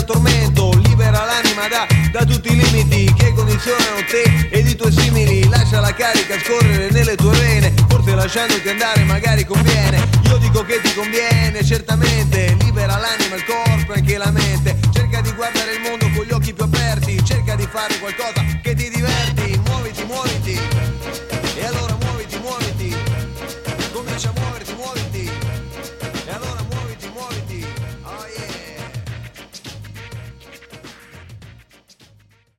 tormento, libera l'anima da tutti i limiti che condizionano te ed i tuoi simili. Lascia la carica scorrere nelle tue vene, forse lasciandoti andare magari conviene. Io dico che ti conviene, certamente. Libera l'anima, il corpo e anche la mente. Cerca di guardare il mondo con gli occhi più aperti, cerca di fare qualcosa